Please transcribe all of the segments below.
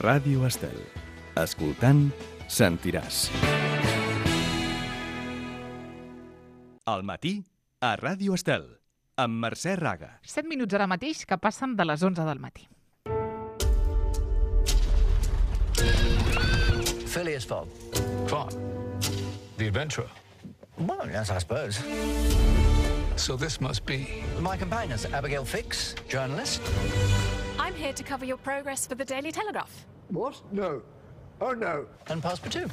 Ràdio Estel. Escoltant, sentiràs. Al matí, a Ràdio Estel, amb Mercè Raga. 7 minuts ara mateix que passen de les 11 del matí. Phileas Fogg. Fun. The adventurer. Well, yes, I suppose. So this must be... My companions, Abigail Fix, journalist. I'm here to cover your progress for the Daily Telegraph. What? No. Oh, no. And Passepartout.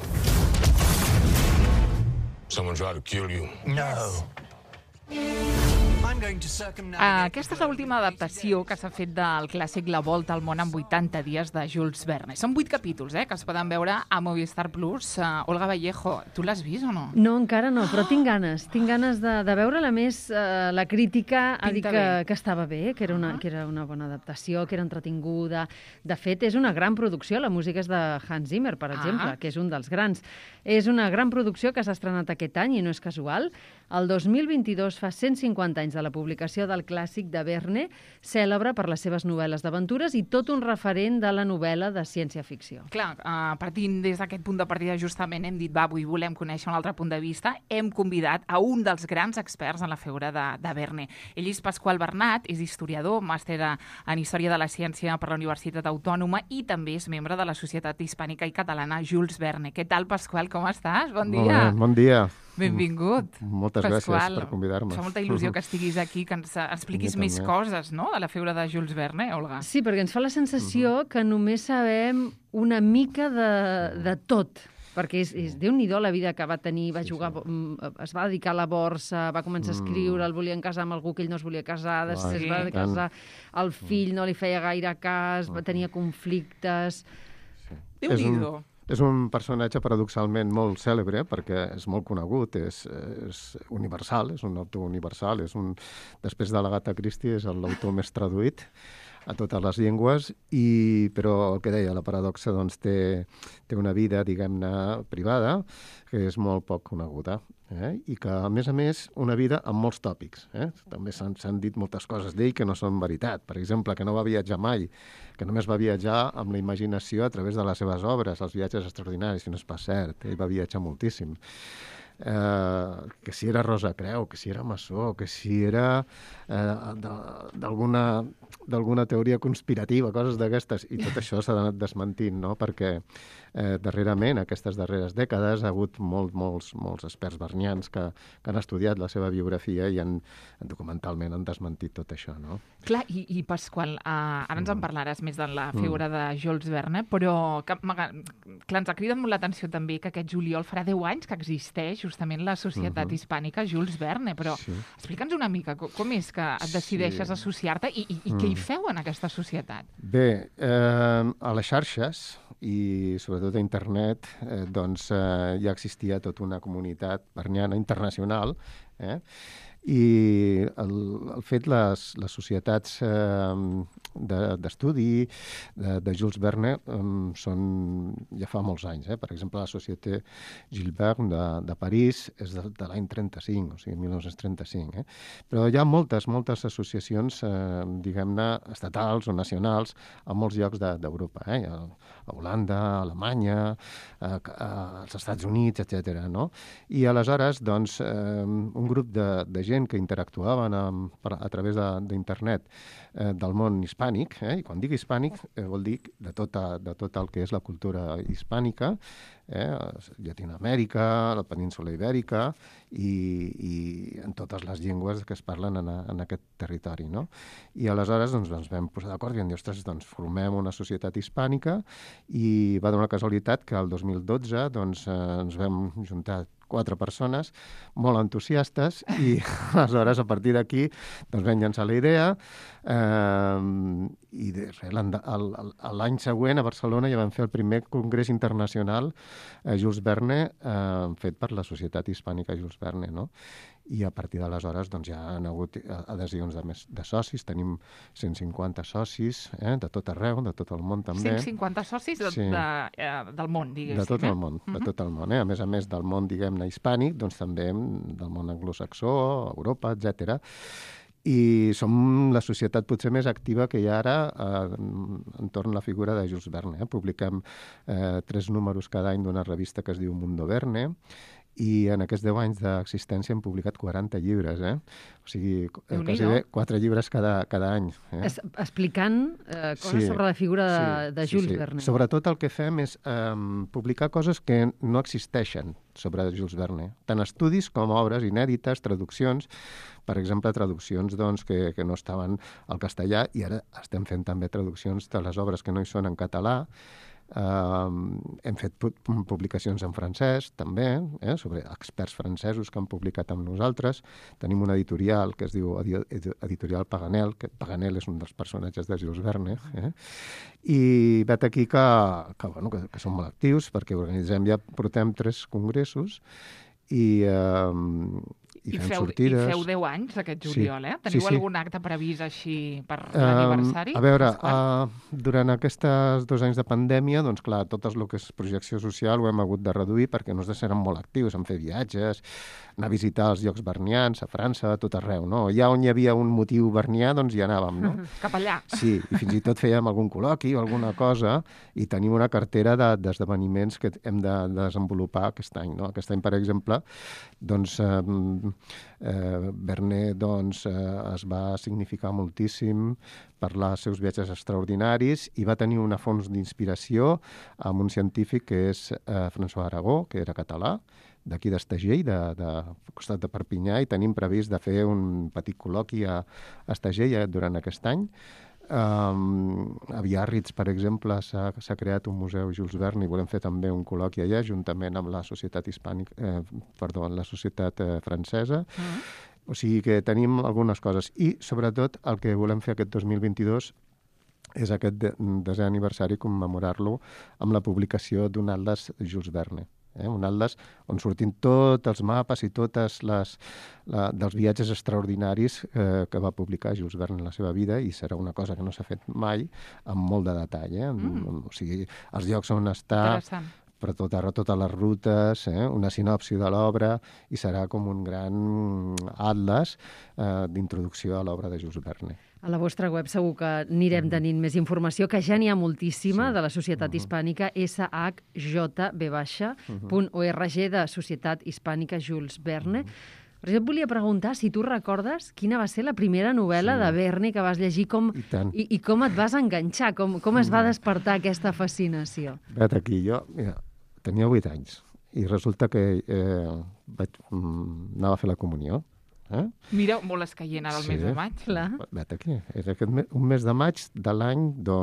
Someone tried to kill you. No. I'm going to circumnavigate... Aquesta és l'última adaptació que s'ha fet del clàssic La volta al món en 80 dies de Jules Verne. Són 8 capítols, que es poden veure a Movistar Plus. Olga Vallejo, tu l'has vist o no? No, encara no, però tinc ganes. Tinc ganes de veure-la més. La crítica ha dit que estava bé, que era una bona adaptació, que era entretinguda. De fet, és una gran producció. La música és de Hans Zimmer, per exemple, que és un dels grans. És una gran producció que s'ha estrenat aquest any i no és casual. El 2022 fa 150 anys de la publicació del clàssic de Verne, cèlebre per les seves novel·les d'aventures i tot un referent de la novel·la de ciència-ficció. Clar, partint des d'aquest punt de partida justament hem dit, avui volem conèixer un altre punt de vista, hem convidat a un dels grans experts en la figura de Verne. Ell és Pasqual Bernat, és historiador, màster en Història de la Ciència per la Universitat Autònoma i també és membre de la Societat Hispànica i Catalana Jules Verne. Què tal, Pasqual, com estàs? Bon dia. Molt bé, bon dia. Benvingut. Moltes gràcies per convidar-me. Fa molta il·lusió que estiguis aquí, que ens expliquis més coses, no?, de la figura de Jules Verne, Olga. Sí, perquè ens fa la sensació que només sabem una mica de tot, perquè és Déu-n'hi-do la vida que va tenir, va jugar, es va dedicar a la borsa, va començar a escriure, el volien casar amb algú que ell no es volia casar, després va casar, el fill no li feia gaire cas, tenia conflictes... Déu-n'hi-do. És un personatge paradoxalment molt cèlebre perquè és molt conegut, és universal, és un autor universal, després de l'Agatha Christie és l'autor més traduït a totes les llengües, però el que deia, la paradoxa doncs, té una vida, diguem-ne, privada, que és molt poc coneguda, i que, a més, una vida amb molts tòpics. També s'han dit moltes coses d'ell que no són veritat. Per exemple, que no va viatjar mai, que només va viatjar amb la imaginació a través de les seves obres, els viatges extraordinaris, si no és pas cert. Ell va viatjar moltíssim. Que si era Rosa Creu, que si era maçó, que si era d'alguna teoria conspirativa, coses d'aquestes, i tot això s'ha anat desmentint, no? Perquè darrerament, aquestes darreres dècades, ha hagut molts experts vernians que han estudiat la seva biografia i documentalment han desmentit tot això, no? Clar, i Pasqual, ara ens en parlaràs més de la figura de Jules Verne, però clar, ens ha cridat molt l'atenció també que aquest juliol farà 10 anys que existeix justament la Societat Hispànica Jules Verne, però explica'ns una mica com és que et decideixes associar-te i què hi feu en aquesta societat? Bé, a les xarxes i sobretot a internet doncs ja existia tota una comunitat verniana internacional, i el fet les societats d'estudi de Jules Verne són ja fa molts anys. Per exemple, la Société Jules Verne de París és de l'any 35, o sigui, 1935. Però hi ha moltes associacions, diguem-ne, estatals o nacionals a molts llocs d'Europa. A Holanda, a Alemanya, als Estats Units, etc. I aleshores, doncs, un grup de gent que interactuaven a través d'internet del món hispànic, i quan dic hispànic vol dir de tot el que és la cultura hispànica, Llatinoamèrica, la península Ibèrica i en totes les llengües que es parlen en aquest territori, no? I aleshores ens vam posar d'acord i vam dir, ostres, doncs formem una societat hispànica, i va donar casualitat que el 2012 ens vam juntar 4 persones molt entusiastes i aleshores a partir d'aquí doncs vam llançar la idea i l'any següent a Barcelona ja vam fer el primer congrés internacional Jules Verne fet per la Societat Hispànica Jules Verne, no? I a partir d'aleshores doncs, ja han hagut adhesions de socis, tenim 150 socis de tot arreu, de tot el món també. 150 socis del món, diguéssim. De tot el món, de tot el món. A més del món, diguem-ne, hispànic, doncs també del món anglosaxó, Europa, etc. i som la societat potser més activa que hi ha ara entorn la figura de Jules Verne. Publiquem 3 números cada any d'una revista que es diu Mundo Verne, i en aquests 10 anys d'existència hem publicat 40 llibres, O sigui, quasi bé 4 llibres cada any. Explicant coses sobre la figura de Jules Verne. Sobretot el que fem és publicar coses que no existeixen sobre Jules Verne. Tant estudis com obres inèdites, traduccions, per exemple, traduccions que no estaven al castellà, i ara estem fent també traduccions de les obres que no hi són en català. Hem fet publicacions en francès també, sobre experts francesos que han publicat amb nosaltres. Tenim una editorial que es diu Editorial Paganel, que Paganel és un dels personatges de Jules Verne, i vet aquí que som molt actius perquè organitzem, ja portem 3 congressos i fem sortides. I feu 10 anys aquest juliol, Teniu algun acte previst així per l'aniversari? A veure, durant aquests 2 anys de pandèmia, doncs clar, tot el que és projecció social ho hem hagut de reduir perquè nosaltres érem molt actius en fer viatges, anar a visitar els llocs vernians, a França, a tot arreu, no? Allà on hi havia un motiu vernià, doncs hi anàvem, no? Cap allà. Sí, i fins i tot fèiem algun col·loqui o alguna cosa, i tenim una cartera d'esdeveniments que hem de desenvolupar aquest any, no? Aquest any, per exemple, doncs Verne es va significar moltíssim per els seus viatges extraordinaris i va tenir una font d'inspiració amb un científic que és François Arago, que era català, d'aquí d'Estagell, del costat de Perpinyà, i tenim previst de fer un petit col·loqui a Estagell durant aquest any. A Biarritz, per exemple, s'ha creat un museu Jules Verne i volem fer també un col·loqui allà, juntament amb la societat la societat francesa. O sigui que tenim algunes coses. I, sobretot, el que volem fer aquest 2022 és aquest 10è aniversari, commemorar-lo amb la publicació d'un atles Jules Verne. Un atles on surtin tots els mapes i totes dels viatges extraordinaris que va publicar Jules Verne en la seva vida, i serà una cosa que no s'ha fet mai, amb molt de detall. O sigui, els llocs on està, per totes les rutes, una sinopsi de l'obra, i serà com un gran atles d'introducció a l'obra de Jules Verne. A la vostra web segur que anirem tenint més informació, que ja n'hi ha moltíssima, de la Societat Hispànica, shb.org, de Societat Hispànica Jules Verne. Però jo et volia preguntar si tu recordes quina va ser la primera novel·la de Verne que vas llegir i com et vas enganxar, com es va despertar aquesta fascinació. Vet aquí, jo tenia 8 anys i resulta que anava a fer la comunió. Mira, molt escaient ara el mes de maig. Vet aquí, era un mes de maig de l'any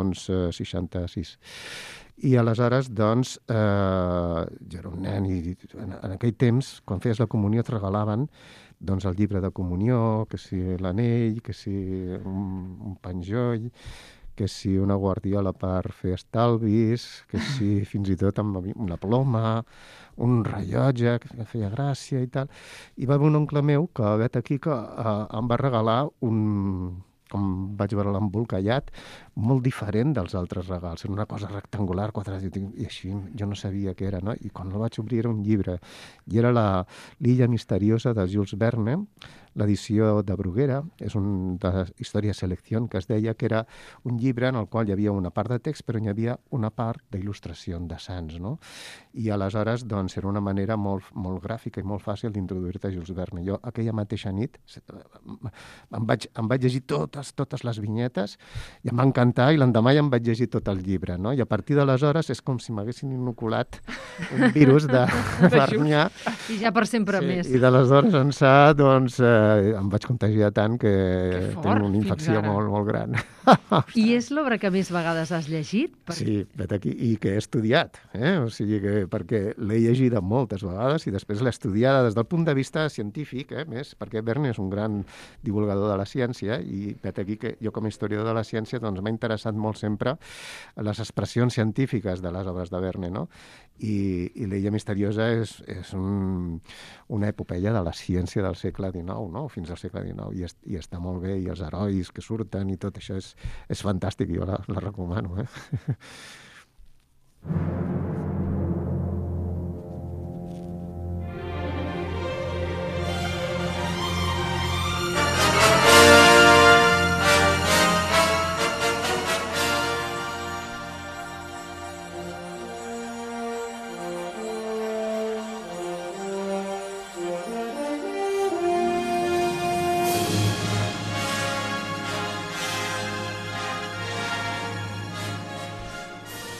66. I aleshores, jo era un nen i en aquell temps, quan feies la comunió, et regalaven el llibre de comunió, que si l'anell, que si un penjoll, que si una guardiola per fer estalvis, que si fins i tot amb una ploma, un rellotge que feia gràcia i tal. I va haver un oncle meu que, vet aquí, que em va regalar com vaig veure l'embolcallat, molt diferent dels altres regals. Era una cosa rectangular, quadrada, i així jo no sabia què era, no? I quan el vaig obrir era un llibre. I era l'Illa misteriosa de Jules Verne, l'edició de Bruguera, és de Història Selecció, que es deia que era un llibre en el qual hi havia una part de text, però hi havia una part d'il·lustració de sants, no? I aleshores, era una manera molt, molt gràfica i molt fàcil d'introduir-te a Jules Verne. Jo, aquella mateixa nit, em vaig llegir totes les vinyetes i em va encantar, i l'endemà ja em vaig llegir tot el llibre, no? I a partir d'aleshores és com si m'haguessin inoculat un virus de vernià. I ja per sempre més. I d'aleshores ençà, em vaig contagiar tant que tinc una infecció molt, molt gran. I és l'obra que més vegades has llegit? Sí, vet aquí, i que he estudiat. O sigui que perquè l'he llegida moltes vegades i després l'he estudiada des del punt de vista científic, més, perquè Verne és un gran divulgador de la ciència, i vet aquí que jo com a historiador de la ciència m'ha interessat molt sempre les expressions científiques de les obres de Verne, no? I l'Illa misteriosa és una epopeia de la ciència del segle XIX, no? Fins al segle XIX, i està molt bé, i els herois que surten i tot això és fantàstic, jo la recomano.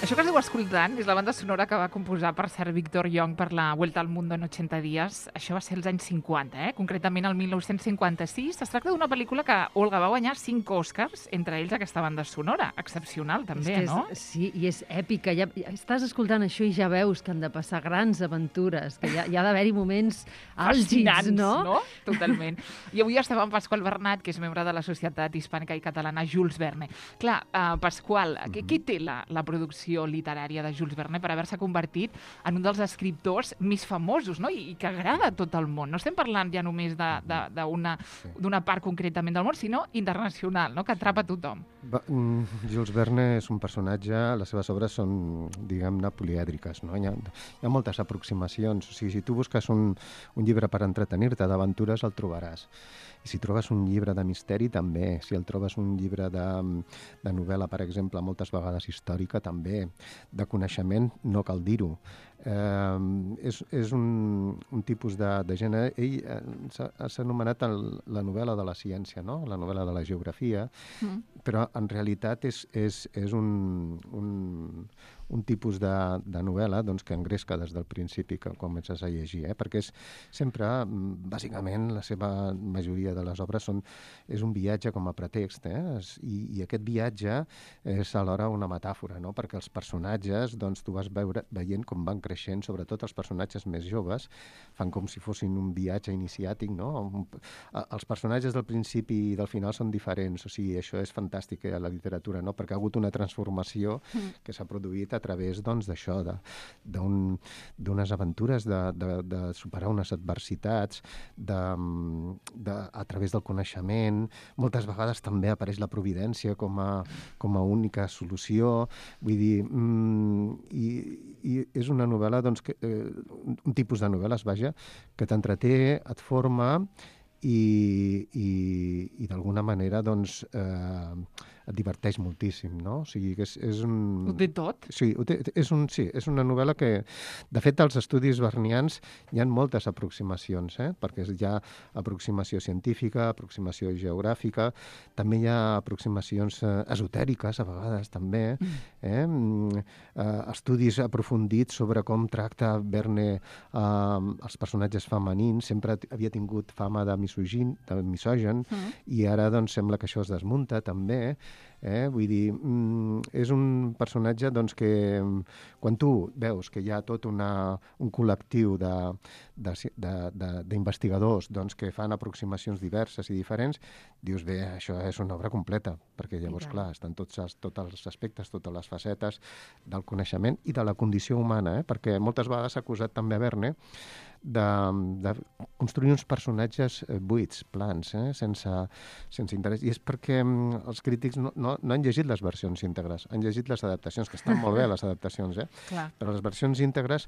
Això que esteu escoltant és la banda sonora que va composar, per cert, Víctor Young per la Vuelta al Mundo en 80 dies. Això va ser als anys 50, concretament el 1956. Es tracta d'una pel·lícula que, Olga, va guanyar 5 Oscars, entre ells aquesta banda sonora. Excepcional, també, no? Sí, i és èpica. Ja estàs escoltant això i ja veus que han de passar grans aventures, que hi ha d'haver-hi moments àlgids, no? Totalment. I avui estem amb Pasqual Bernat, que és membre de la Societat Hispànica i Catalana Jules Verne. Clar, Pasqual, què té la producció literària de Jules Verne per haver-se convertit en un dels escriptors més famosos, no? I que agrada a tot el món. No estem parlant ja només d'una part concretament del món, sinó internacional, no? Que atrapa tothom. Jules Verne és un personatge, les seves obres són, diguem-ne, polièdriques, no? Hi ha moltes aproximacions. O sigui, si tu busques un llibre per entretenir-te d'aventures, el trobaràs. I si trobes un llibre de misteri, també. Si el trobes un llibre de novel·la, per exemple, moltes vegades històrica, també. De coneixement, no cal dir-ho. És un tipus de gènere. Ell s'ha anomenat la novel·la de la ciència, no? La novel·la de la geografia, però en realitat és un tipus de novel·la doncs, que engresca des del principi que comences a llegir, perquè és sempre, bàsicament, la seva majoria de les obres és un viatge com a pretext, i aquest viatge és alhora una metàfora, no? Perquè els personatges, doncs, tu vas veient com van creixent, sobretot els personatges més joves, fan com si fossin un viatge iniciàtic, no? Els personatges del principi i del final són diferents, o sigui, això és fantàstic a la literatura, no? Perquè ha hagut una transformació que s'ha produït a través, doncs, d'això, d'unes aventures, de superar unes adversitats, a través del coneixement. Moltes vegades també apareix la providència com a única solució. Vull dir, i és una novel·la, doncs, un tipus de novel·les, vaja, que t'entreté, et forma i d'alguna manera, doncs, et diverteix moltíssim, no? O sigui, que és un... Ho té tot? Sí, és una novel·la que, de fet, als estudis vernians hi ha moltes aproximacions, perquè hi ha aproximació científica, aproximació geogràfica, també hi ha aproximacions esotèriques, a vegades, també, estudis aprofundits sobre com tracta Verne els personatges femenins. Sempre havia tingut fama de misògen, i ara, doncs, sembla que això es desmunta, també. Vull dir, és un personatge, doncs, que quan tu veus que hi ha tot un col·lectiu d'investigadors, doncs, que fan aproximacions diverses i diferents, dius, bé, això és una obra completa, perquè llavors, clar, estan tots els aspectes, totes les facetes del coneixement i de la condició humana, perquè moltes vegades s'ha acusat també a Verne de construir uns personatges buits, plans, sense interès. I és perquè els crítics no han llegit les versions íntegres, han llegit les adaptacions, que estan molt bé, les adaptacions, però les versions íntegres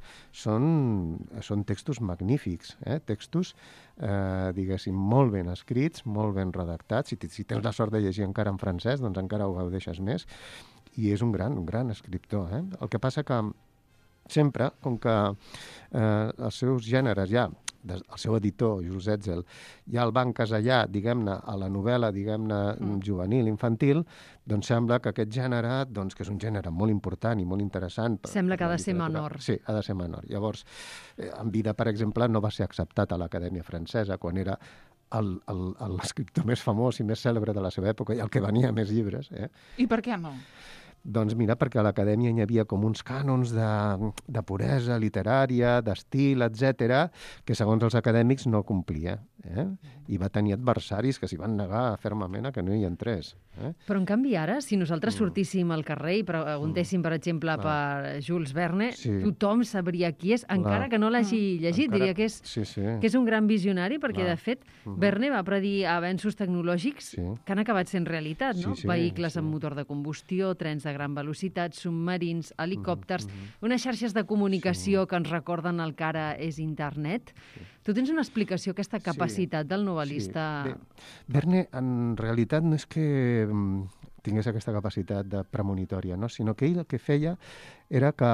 són textos magnífics, textos, diguéssim, molt ben escrits, molt ben redactats. Si tens la sort de llegir encara en francès, doncs encara ho gaudeixes més, i és un gran escriptor. El que passa que sempre, com que els seus gèneres ja, el seu editor, Jules Hetzel, ja el van casellar, diguem-ne, a la novel·la, diguem-ne, juvenil, infantil, doncs sembla que aquest gènere, doncs, que és un gènere molt important i molt interessant... Sembla que ha de ser menor. Sí, ha de ser menor. Llavors, en vida, per exemple, no va ser acceptat a l'Acadèmia Francesa, quan era l'escriptor més famós i més cèlebre de la seva època i el que venia més llibres. I per què no? Doncs mira, perquè a l'Acadèmia hi havia com uns cànons de puresa literària, d'estil, etc., que segons els acadèmics no complia. I va tenir adversaris que s'hi van negar fermament a que no hi entrés. Però, en canvi, ara, si nosaltres sortíssim al carrer i preguntéssim, per exemple, per Jules Verne, tothom sabria qui és, encara que no l'hagi llegit. Diria que és un gran visionari, perquè, de fet, Verne va predir avenços tecnològics que han acabat sent realitat, no? Vehicles amb motor de combustió, trens de gran velocitat, submarins, helicòpters, unes xarxes de comunicació que ens recorden el que ara és internet. Tu tens una explicació, aquesta capacitat del novel·lista... Verne, en realitat, no és que tingués aquesta capacitat de premonitòria, no? Sinó que ell el que feia era que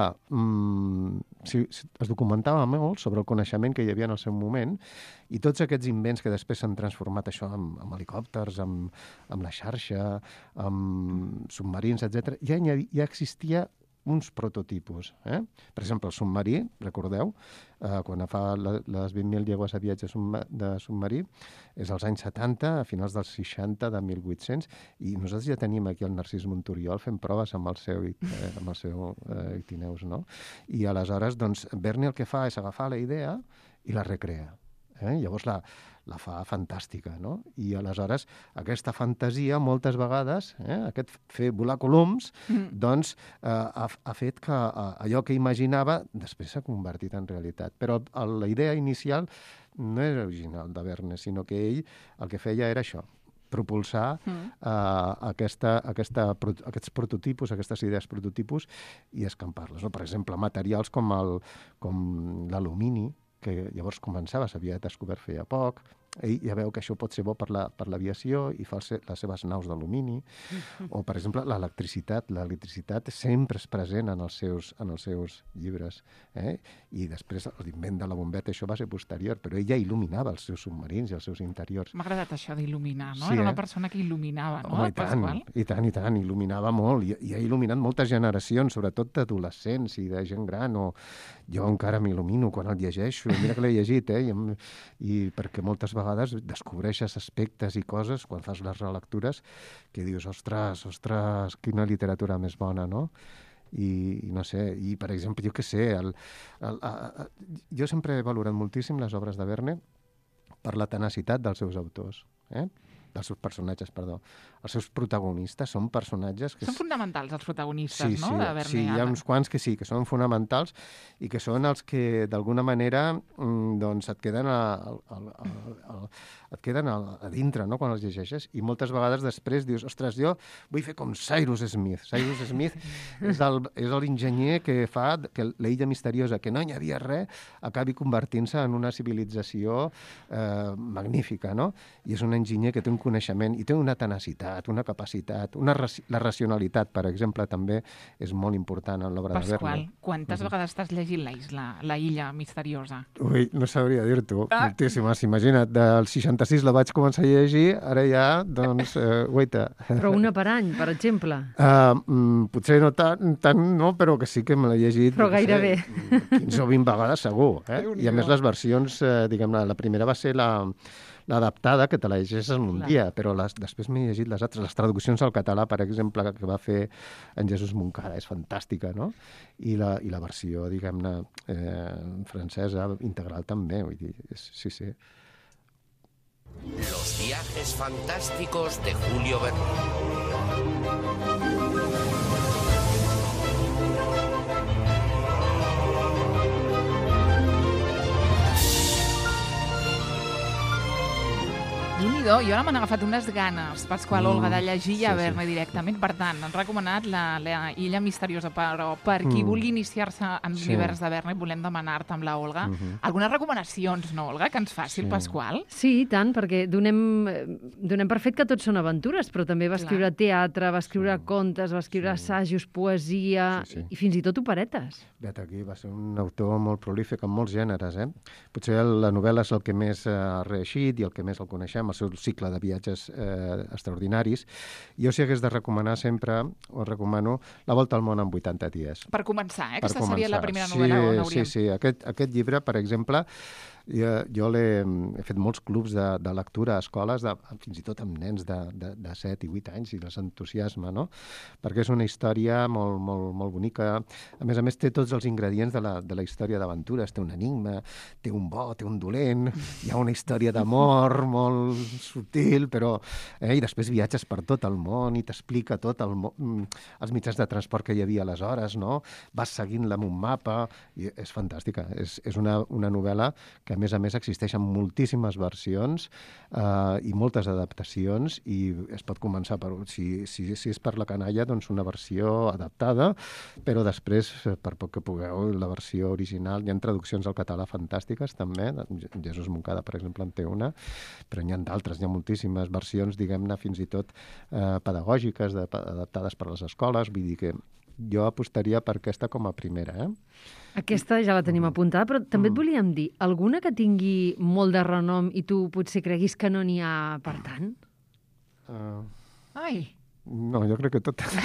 es documentava molt sobre el coneixement que hi havia en el seu moment i tots aquests invents que després s'han transformat això en helicòpters, amb la xarxa, amb submarins, etc. Ja existia uns prototipus. Per exemple, el submarí, recordeu, quan fa les 20.000 llegües a viatge de submarí, és als anys 70, a finals dels 60, de 1800, i nosaltres ja tenim aquí el Narcís Monturiol fent proves amb el seu Ictineus, no? I aleshores, doncs, Verne el que fa és agafar la idea i la recrea. Llavors la fa fantàstica, no? I aleshores aquesta fantasia moltes vegades, aquest fer volar coloms, doncs ha fet que allò que imaginava després s'ha convertit en realitat. Però la idea inicial no era original de Verne, sinó que ell el que feia era això, propulsar aquests prototipus, aquestes idees prototipus i escampar-les. Per exemple, materials com l'alumini, que llavors començava, s'havia descobert feia poc. Ell ja veu que això pot ser bo per l'aviació i fa les seves naus d'alumini. O, per exemple, l'electricitat. L'electricitat sempre és present en els seus llibres. I després l'invent de la bombeta, això va ser posterior, però ell ja il·luminava els seus submarins i els seus interiors. M'ha agradat això d'il·luminar, no? Sí, Era una persona que il·luminava, no? Home, i tant, il·luminava molt. I ha il·luminat moltes generacions, sobretot d'adolescents i de gent gran. Jo encara m'il·lumino quan el llegeixo. Mira que l'he llegit, i perquè moltes vegades descobreixes aspectes i coses quan fas les relectures que dius, ostres, quina literatura més bona, no? I no sé, i per exemple, jo què sé, jo sempre he valorat moltíssim les obres de Verne per la tenacitat dels seus autors, dels seus personatges, perdó. Els seus protagonistes són personatges que... Són fonamentals, els protagonistes, no?, de Verne. Sí, hi ha uns quants que sí, que són fonamentals i que són els que, d'alguna manera, doncs et queden a dintre, no?, quan els llegeixes. I moltes vegades després dius, ostres, jo vull fer com Cyrus Smith. Cyrus Smith és l'enginyer que fa que l'illa misteriosa, que no hi havia res, acabi convertint-se en una civilització magnífica, no? I és un enginyer que té un coneixement i té una tenacitat, una capacitat, la racionalitat, per exemple, també és molt important en l'obra de Verne. Pasqual, quantes vegades t'has llegit la illa misteriosa? Ui, no sabria dir-t'ho, moltíssimes. Imagina't, del 66 la vaig començar a llegir, ara ja, doncs, guaita. Però una per any, per exemple? Potser no tant, no, però que sí que me l'he llegit. Però gairebé. 15 o 20 vegades segur, I a més les versions, diguem-ne, la primera va ser l'adaptada, que te la llegeixes en un dia, però després m'he llegit les altres. Les traduccions al català, per exemple, que va fer en Jesús Moncada, és fantàstica, no? I la versió, diguem-ne, francesa, integral també, vull dir, sí. Los viajes fantásticos de Julio Verne. Déu-n'hi-do, jo ara m'han agafat unes ganes, Pasqual, Olga, de llegir a Verne directament. Per tant, han recomanat la Illa Misteriosa, però per qui vulgui iniciar-se en l'univers de Verne, volem demanar-te amb la Olga algunes recomanacions, no, Olga, que ens faci el Pasqual? Sí, i tant, perquè donem per fet que tots són aventures, però també va escriure teatre, va escriure contes, va escriure assajos, poesia i fins i tot operetes. Vet aquí, va ser un autor molt prolífic en molts gèneres, Potser la novel·la és el que més ha reeixit i el que més el coneixem, el seu cicle de viatges extraordinaris. Jo, si hagués de recomanar sempre, us recomano La volta al món en 80 dies. Per començar, Aquesta seria la primera novel·la on hauríem... Sí. Aquest llibre, per exemple, jo he fet molts clubs de lectura a escoles, fins i tot amb nens de 7 i 8 anys, i les entusiasma, no? Perquè és una història molt, molt, molt bonica. A més, té tots els ingredients de la història d'aventures. Té un enigma, té un bo, té un dolent, hi ha una història d'amor molt subtil, però... I després viatges per tot el món i t'explica tot els mitjans de transport que hi havia aleshores, no? Vas seguint-la amb un mapa, i és fantàstica. És una novel·la que, a més, existeixen moltíssimes versions i moltes adaptacions, i es pot començar per... Si és per la canalla, doncs una versió adaptada, però després, per poc que pugueu, la versió original. Hi ha traduccions al català fantàstiques, també. Jesús Moncada, per exemple, en té una, però n'hi ha d'altres, hi ha moltíssimes versions, diguem-ne, fins i tot pedagògiques, adaptades per a les escoles. Vull dir que jo apostaria per aquesta com a primera, Aquesta ja la tenim apuntada, però també et volíem dir, alguna que tingui molt de renom i tu potser creguis que no n'hi ha per tant? Ai, No, jo crec que totes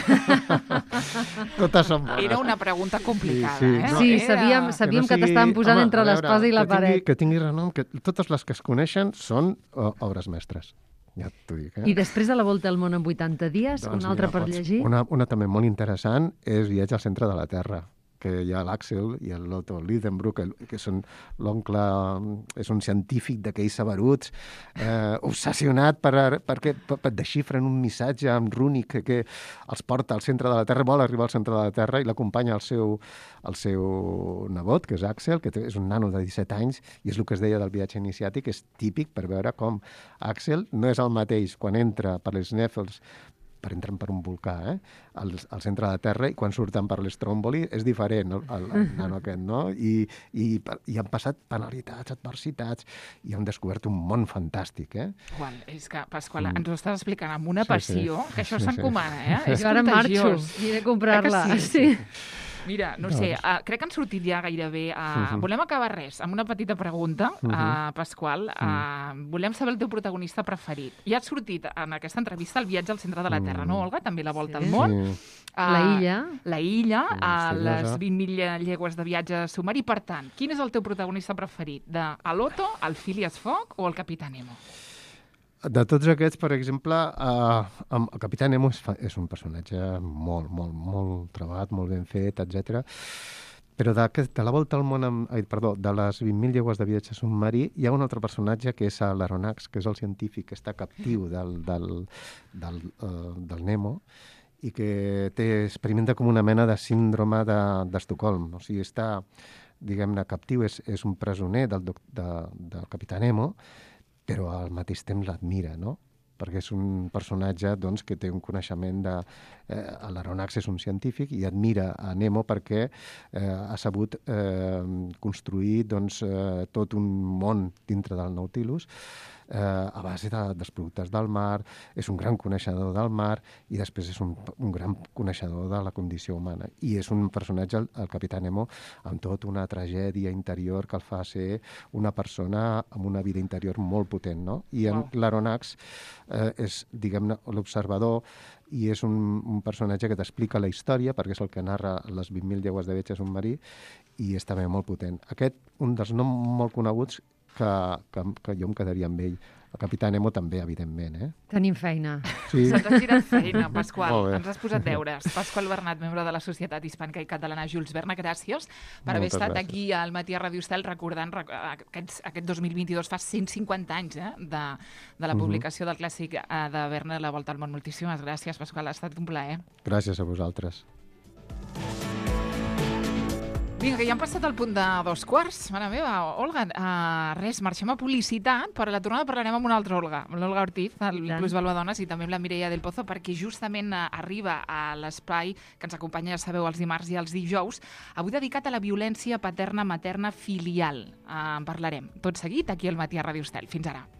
són bones. Era una pregunta complicada, Sí, sabíem que t'estaven posant entre l'espasa i la paret. Que tingui renom, que totes les que es coneixen són obres mestres. Ja t'ho dic, I després de la volta al món en 80 dies, doncs una altra per llegir? Una també molt interessant és Viatge al centre de la Terra, que hi ha l'Axel i l'Otto Lidenbrock, que són l'oncle, és un científic d'aquells saberuts, obsessionat perquè desxifren un missatge amb rúnic que els porta al centre de la Terra, vol arribar al centre de la Terra i l'acompanya el seu nebot, que és Axel, que és un nano de 17 anys, i és el que es deia del viatge iniciàtic, és típic per veure com Axel no és el mateix quan entra per les Nèfels, entren per un volcà, al centre de la Terra, i quan surten per l'Stromboli és diferent, el nano aquest, no? I han passat penalitats, adversitats, i han descobert un món fantàstic, Juan, és que, Pasqual, ens ho estàs explicant amb una passió, que això s'encomana, És ara marxo, aniré a comprar-la. Sí. Mira, no sé, crec que han sortit ja gairebé. Volem acabar res amb una petita pregunta, Pasqual. Volem saber el teu protagonista preferit. Ja ha sortit en aquesta entrevista el viatge al centre de la Terra, no, Olga? També la volta al món. La illa. La illa, les 20.000 llegües de viatge submarí. Per tant, quin és el teu protagonista preferit? De l'Otto, el Phileas Fogg o el Capità Nemo? De tots aquests, per exemple, el Capità Nemo és un personatge molt treballat, molt ben fet, etc. Però de la volta al món, de les 20.000 llegües de viatge submarí, hi ha un altre personatge que és l'Aronnax, que és el científic que està captiu del Nemo i que experimenta com una mena de síndrome d'Estocolm. O sigui, està, diguem-ne, captiu, és un presoner del Capità Nemo, però al mateix temps l'admira, no? Perquè és un personatge doncs, que té un coneixement l'Aronnax és un científic i admira a Nemo perquè ha sabut construir doncs, tot un món dintre del Nautilus a base dels productes del mar, és un gran coneixedor del mar i després és un gran coneixedor de la condició humana. I és un personatge, el Capità Nemo, amb tota una tragèdia interior que el fa ser una persona amb una vida interior molt potent, no? I l'Aronnax és, diguem-ne, l'observador i és un personatge que t'explica la història, perquè és el que narra les 20.000 llegües de viatge submarí, i és també molt potent. Aquest, un dels noms molt coneguts que jo em quedaria amb ell. El Capità Nemo també, evidentment. Tenim feina. Sí. Se't ha girat feina, Pasqual. Ens has posat deures. Pasqual Bernat, membre de la Societat Hispànica i Catalana Jules Verne, gràcies per haver estat aquí al Matí a Ràdio Estel recordant aquest 2022, fa 150 anys de la publicació del clàssic de Verne, La volta al món. Moltíssimes gràcies, Pasqual. Ha estat un plaer. Gràcies a vosaltres. Vinga, que ja hem passat al punt de 2:15. Mare meva, Olga, res, marxem a publicitat, però a la tornada parlarem amb una altra Olga, amb l'Olga Ortiz, del Plus Valua Dones, i també amb la Mireia del Pozo, perquè justament arriba a l'espai que ens acompanya, ja sabeu, els dimarts i els dijous, avui dedicat a la violència paterna, materna, filial. En parlarem tot seguit aquí al Matí a Ràdio Estel. Fins ara.